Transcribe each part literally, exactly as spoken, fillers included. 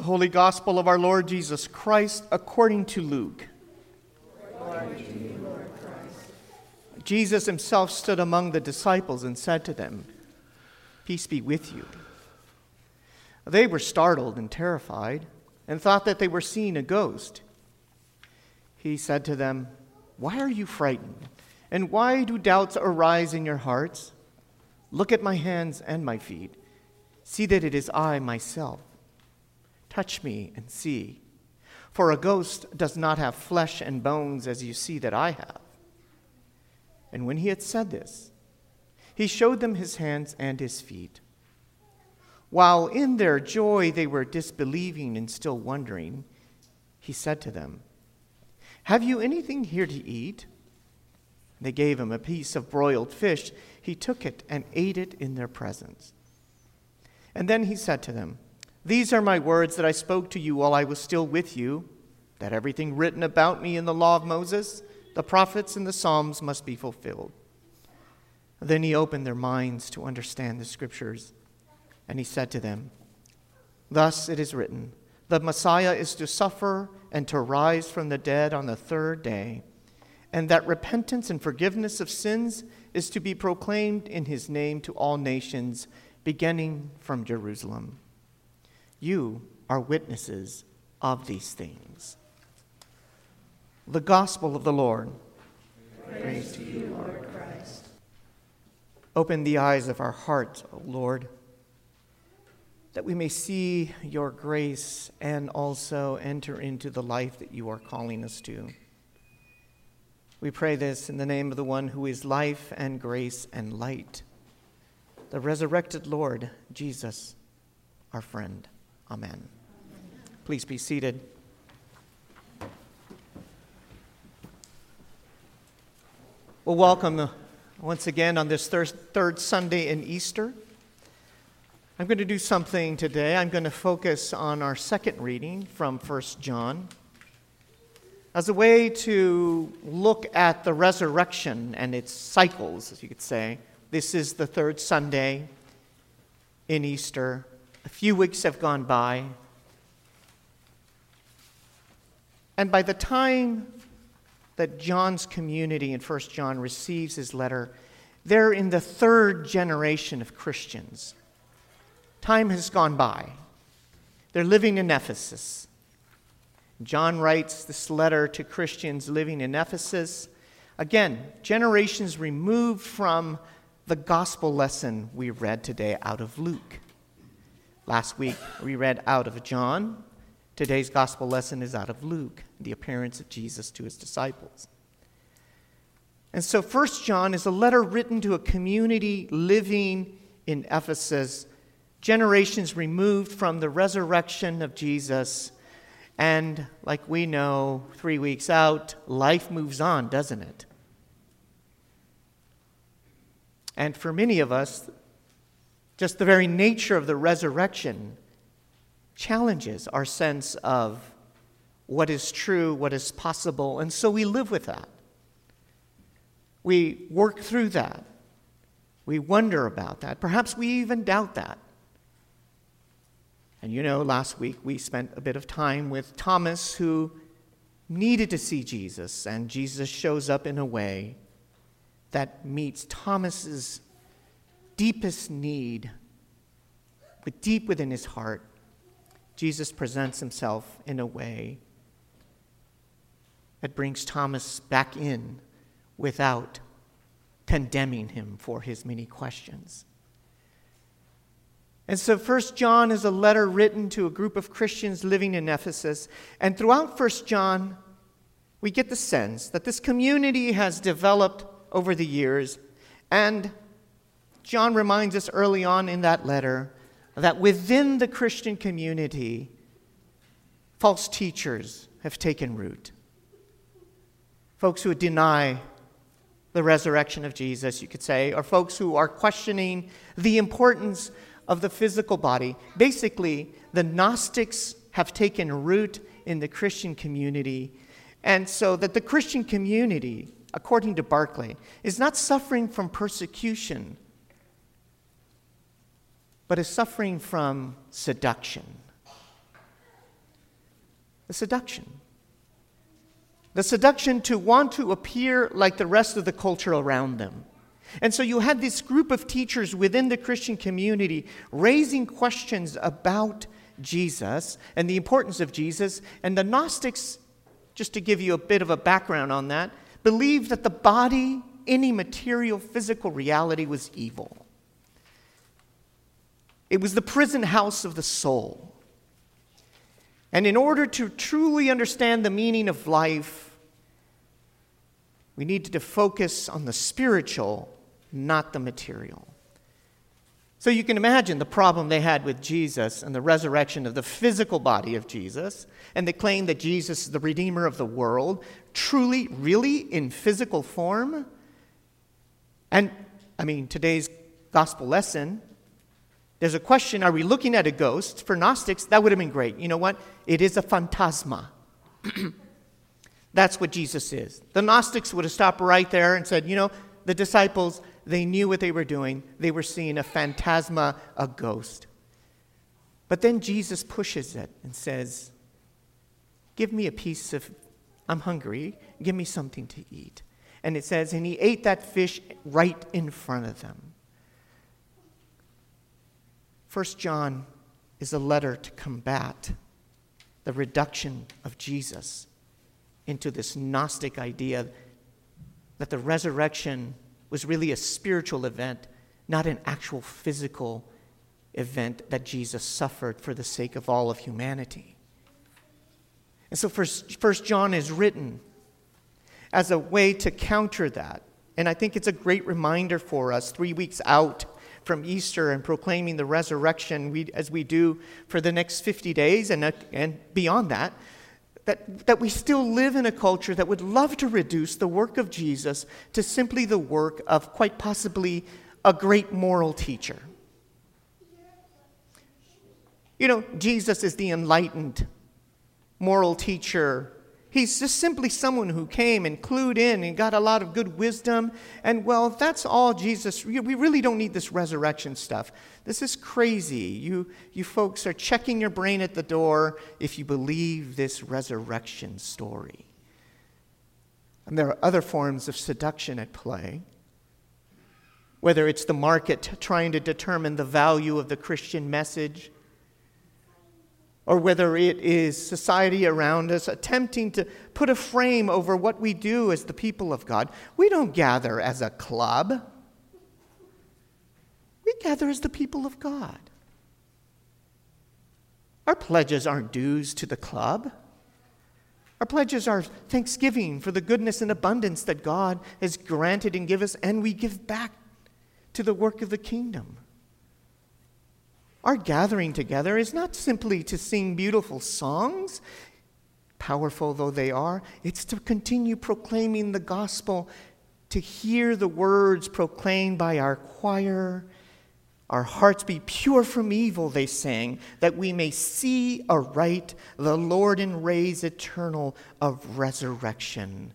Holy Gospel of our Lord Jesus Christ according to Luke. Glory to you, Lord Christ. Jesus himself stood among the disciples and said to them, "Peace be with you." They were startled and terrified and thought that they were seeing a ghost. He said to them, "Why are you frightened? And why do doubts arise in your hearts? Look at my hands and my feet. See that it is I myself. Touch me and see. For a ghost does not have flesh and bones as you see that I have." And when he had said this, he showed them his hands and his feet. While in their joy they were disbelieving and still wondering, he said to them, "Have you anything here to eat?" They gave him a piece of broiled fish. He took it and ate it in their presence. And then he said to them, "These are my words that I spoke to you while I was still with you, that everything written about me in the law of Moses, the prophets, and the Psalms must be fulfilled." Then he opened their minds to understand the scriptures, and he said to them, "Thus it is written, the Messiah is to suffer and to rise from the dead on the third day, and that repentance and forgiveness of sins is to be proclaimed in his name to all nations, beginning from Jerusalem. You are witnesses of these things." The Gospel of the Lord. Praise, Praise to you, Lord Christ. Open the eyes of our hearts, O Lord, that we may see your grace and also enter into the life that you are calling us to. We pray this in the name of the one who is life and grace and light, the resurrected Lord, Jesus, our friend. Amen. Please be seated. Well, welcome once again on this thir- third Sunday in Easter. I'm going to do something today. I'm going to focus on our second reading from First John as a way to look at the resurrection and its cycles, as you could say. This is the third Sunday in Easter. A few weeks have gone by. And by the time that John's community in First John receives his letter, they're in the third generation of Christians. Time has gone by. They're living in Ephesus. John writes this letter to Christians living in Ephesus. Again, generations removed from the gospel lesson we read today out of Luke. Last week we read out of John. Today's gospel lesson is out of Luke, the appearance of Jesus to his disciples. And so First John is a letter written to a community living in Ephesus, generations removed from the resurrection of Jesus. And like we know, three weeks out, life moves on, doesn't it? And for many of us, just the very nature of the resurrection challenges our sense of what is true, what is possible, and so we live with that. We work through that. We wonder about that. Perhaps we even doubt that. And you know, last week we spent a bit of time with Thomas, who needed to see Jesus, and Jesus shows up in a way that meets Thomas's deepest need, but deep within his heart. Jesus presents himself in a way that brings Thomas back in without condemning him for his many questions. And so First John is a letter written to a group of Christians living in Ephesus. And throughout First John, we get the sense that this community has developed over the years. And John reminds us early on in that letter that within the Christian community, false teachers have taken root. Folks who deny the resurrection of Jesus, you could say, or folks who are questioning the importance of the physical body. Basically, the Gnostics have taken root in the Christian community, and so that the Christian community, according to Barclay, is not suffering from persecution, but is suffering from seduction. The seduction. The seduction to want to appear like the rest of the culture around them. And so you had this group of teachers within the Christian community raising questions about Jesus and the importance of Jesus. And the Gnostics, just to give you a bit of a background on that, believed that the body, any material, physical reality, was evil. It was the prison house of the soul. And in order to truly understand the meaning of life, we need to focus on the spiritual, not the material. So you can imagine the problem they had with Jesus and the resurrection of the physical body of Jesus, and they claim that Jesus is the Redeemer of the world, truly, really in physical form. And, I mean, today's gospel lesson, there's a question, are we looking at a ghost? For Gnostics, that would have been great. You know what? It is a phantasma. That's what Jesus is. The Gnostics would have stopped right there and said, you know, the disciples, they knew what they were doing. They were seeing a phantasma, a ghost. But then Jesus pushes it and says, give me a piece of, I'm hungry, give me something to eat. And it says, and he ate that fish right in front of them. First John is a letter to combat the reduction of Jesus into this Gnostic idea that the resurrection was really a spiritual event, not an actual physical event that Jesus suffered for the sake of all of humanity. And so First, First John is written as a way to counter that. And I think it's a great reminder for us three weeks out from Easter and proclaiming the resurrection we, as we do for the next fifty days and, uh, and beyond that, that, that we still live in a culture that would love to reduce the work of Jesus to simply the work of quite possibly a great moral teacher. You know, Jesus is the enlightened moral teacher. He's just simply someone who came and clued in and got a lot of good wisdom. And, well, if that's all Jesus, we really don't need this resurrection stuff. This is crazy. You, you folks are checking your brain at the door if you believe this resurrection story. And there are other forms of seduction at play. Whether it's the market trying to determine the value of the Christian message, or whether it is society around us attempting to put a frame over what we do as the people of God. We don't gather as a club. We gather as the people of God. Our pledges aren't dues to the club. Our pledges are thanksgiving for the goodness and abundance that God has granted and given us, and we give back to the work of the kingdom. Our gathering together is not simply to sing beautiful songs, powerful though they are. It's to continue proclaiming the gospel, to hear the words proclaimed by our choir. Our hearts be pure from evil, they sang, that we may see aright the Lord in rays eternal of resurrection.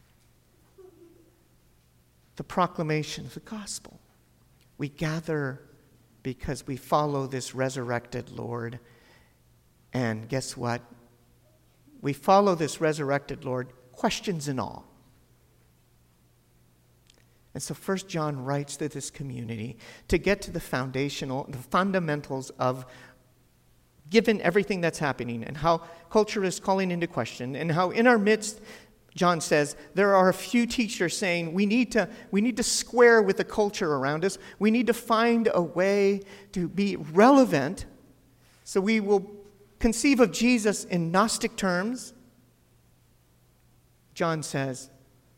The proclamation of the gospel. We gather because we follow this resurrected Lord. And guess what? We follow this resurrected Lord, questions and all. And so First John writes to this community to get to the foundational, the fundamentals of, given everything that's happening and how culture is calling into question and how in our midst, John says, there are a few teachers saying we need to we need to square with the culture around us. We need to find a way to be relevant. So we will conceive of Jesus in Gnostic terms. John says,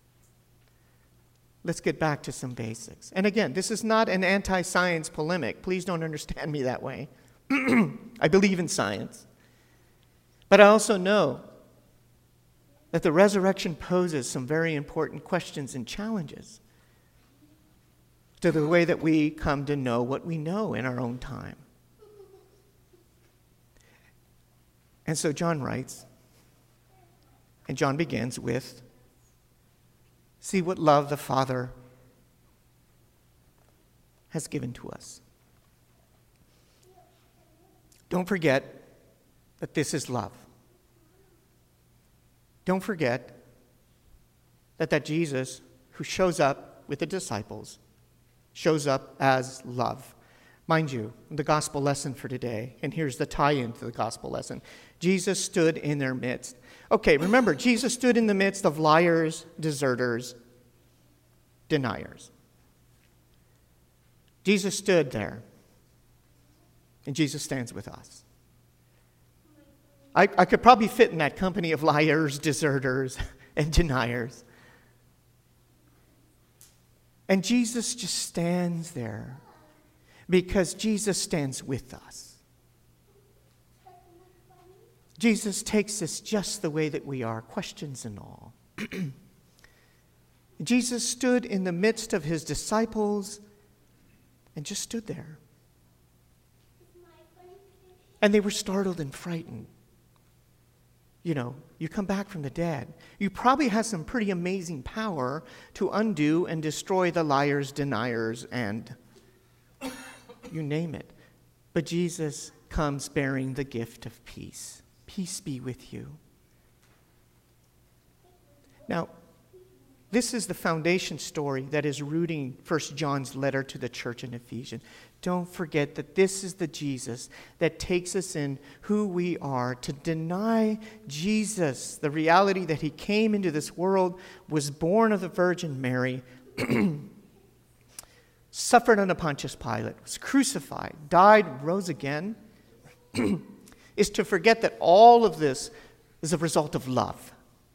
let's get back to some basics. And again, this is not an anti-science polemic. Please don't understand me that way. I believe in science. But I also know that the resurrection poses some very important questions and challenges to the way that we come to know what we know in our own time. And so John writes, and John begins with, see what love the Father has given to us. Don't forget that this is love. Don't forget that that Jesus who shows up with the disciples shows up as love. Mind you, the gospel lesson for today, and here's the tie-in to the gospel lesson. Jesus stood in their midst. Okay, remember, Jesus stood in the midst of liars, deserters, deniers. Jesus stood there, and Jesus stands with us. I, I could probably fit in that company of liars, deserters, and deniers. And Jesus just stands there because Jesus stands with us. Jesus takes us just the way that we are, questions and all. Jesus stood in the midst of his disciples and just stood there. And they were startled and frightened. You know, you come back from the dead. You probably have some pretty amazing power to undo and destroy the liars, deniers, and you name it. But Jesus comes bearing the gift of peace. Peace be with you. Now, this is the foundation story that is rooting First John's letter to the church in Ephesians. Don't forget that this is the Jesus that takes us in who we are. To deny Jesus, the reality that he came into this world, was born of the Virgin Mary, suffered under Pontius Pilate, was crucified, died, rose again, is to forget that all of this is a result of love.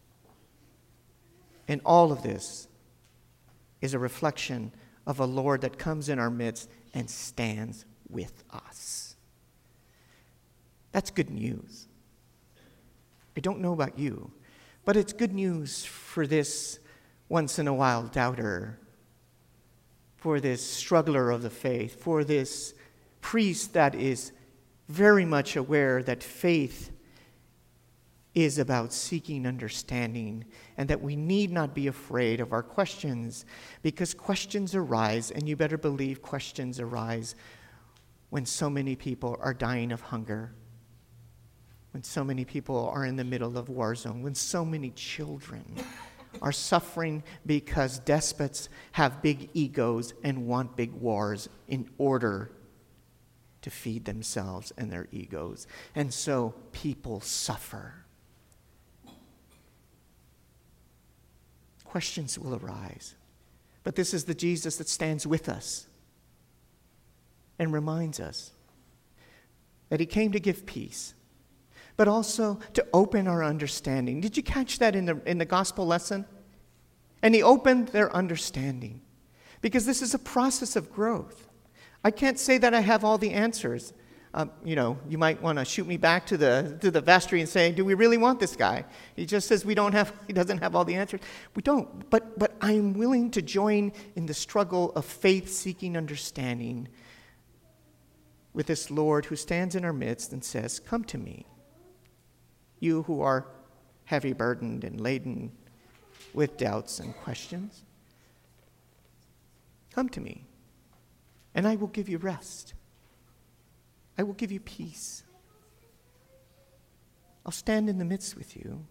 And all of this is a reflection of a Lord that comes in our midst and stands with us. That's good news. I don't know about you, but it's good news for this once-in-a-while doubter, for this struggler of the faith, for this priest that is very much aware that faith is about seeking understanding, and that we need not be afraid of our questions, because questions arise, and you better believe questions arise when so many people are dying of hunger, when so many people are in the middle of war zone, when so many children are suffering because despots have big egos and want big wars in order to feed themselves and their egos. And so people suffer. Questions will arise. But this is the Jesus that stands with us and reminds us that he came to give peace, but also to open our understanding. Did you catch that in the, in the gospel lesson? And he opened their understanding, because this is a process of growth. I can't say that I have all the answers. Um, you know, you might want to shoot me back to the to the vestry and say, do we really want this guy? He just says we don't have, he doesn't have all the answers. We don't, but but I'm willing to join in the struggle of faith-seeking understanding with this Lord who stands in our midst and says, come to me, you who are heavy burdened and laden with doubts and questions. Come to me, and I will give you rest. I will give you peace. I'll stand in the midst with you.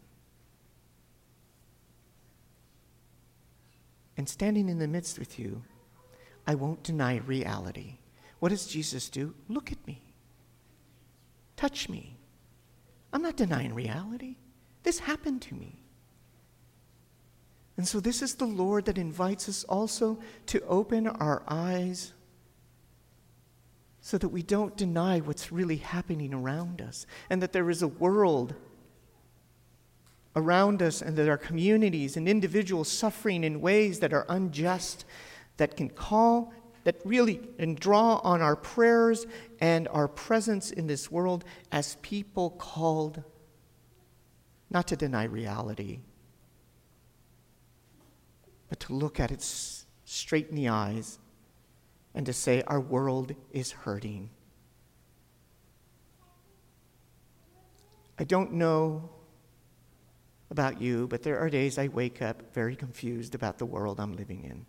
And standing in the midst with you, I won't deny reality. What does Jesus do? Look at me. Touch me. I'm not denying reality. This happened to me. And so this is the Lord that invites us also to open our eyes so that we don't deny what's really happening around us, and that there is a world around us, and that our communities and individuals suffering in ways that are unjust, that can call, that really and draw on our prayers and our presence in this world as people called not to deny reality, but to look at it straight in the eyes and to say, our world is hurting. I don't know about you, but there are days I wake up very confused about the world I'm living in.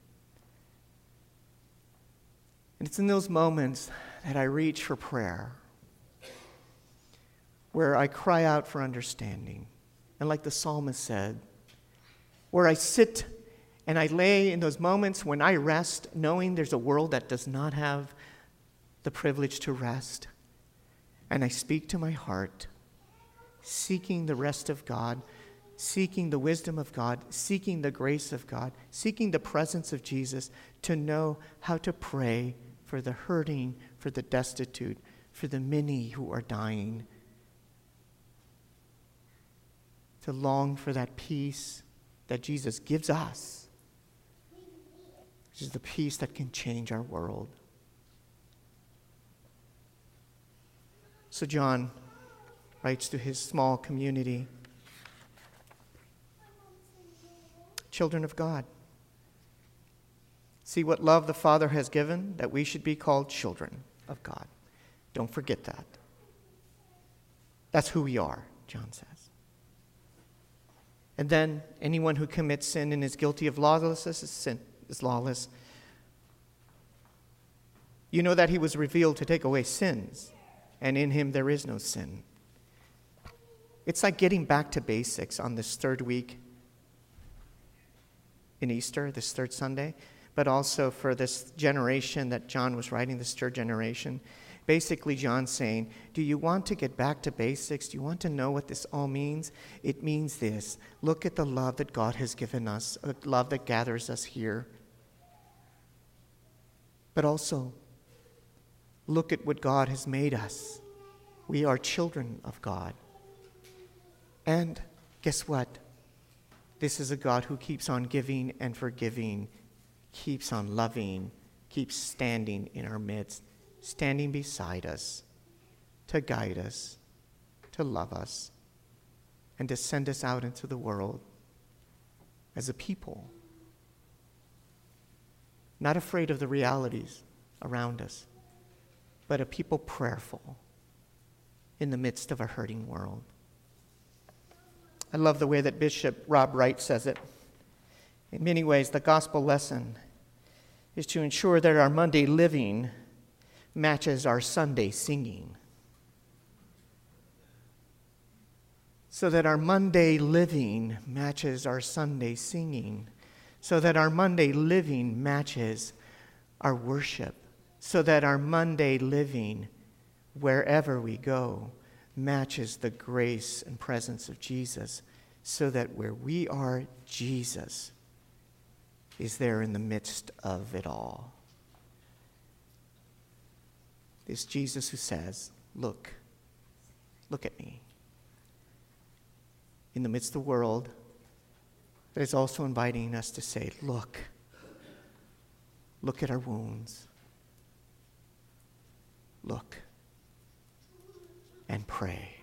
And it's in those moments that I reach for prayer, where I cry out for understanding. And like the psalmist said, where I sit and I lay in those moments when I rest, knowing there's a world that does not have the privilege to rest. And I speak to my heart, seeking the rest of God, seeking the wisdom of God, seeking the grace of God, seeking the presence of Jesus, to know how to pray for the hurting, for the destitute, for the many who are dying, to long for that peace that Jesus gives us, which is the peace that can change our world. So John writes to his small community, children of God, see what love the Father has given, that we should be called children of God. Don't forget that. That's who we are, John says. And then anyone who commits sin and is guilty of lawlessness is sin, is lawless. You know that he was revealed to take away sins, and in him there is no sin. It's like getting back to basics on this third week in Easter, this third Sunday, but also for this generation that John was writing, this third generation. Basically, John's saying, do you want to get back to basics? Do you want to know what this all means? It means this. Look at the love that God has given us, a love that gathers us here. But also, look at what God has made us. We are children of God. And guess what? This is a God who keeps on giving and forgiving, keeps on loving, keeps standing in our midst, standing beside us to guide us, to love us, and to send us out into the world as a people, not afraid of the realities around us, but a people prayerful in the midst of a hurting world. I love the way that Bishop Rob Wright says it. In many ways, the gospel lesson is to ensure that our Monday living matches our Sunday singing. So that our Monday living matches our Sunday singing. So that our Monday living matches our worship. So that our Monday living, wherever we go, matches the grace and presence of Jesus. So that where we are, Jesus is there in the midst of it all. It's Jesus who says, look, look at me. In the midst of the world, that is also inviting us to say, look, look at our wounds. Look and pray.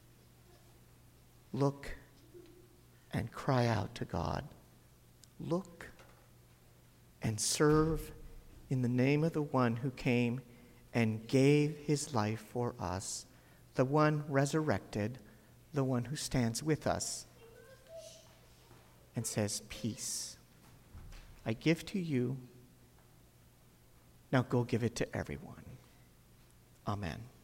Look and cry out to God. Look and serve in the name of the one who came and gave his life for us, the one resurrected, the one who stands with us and says, peace, I give to you. Now go give it to everyone. Amen.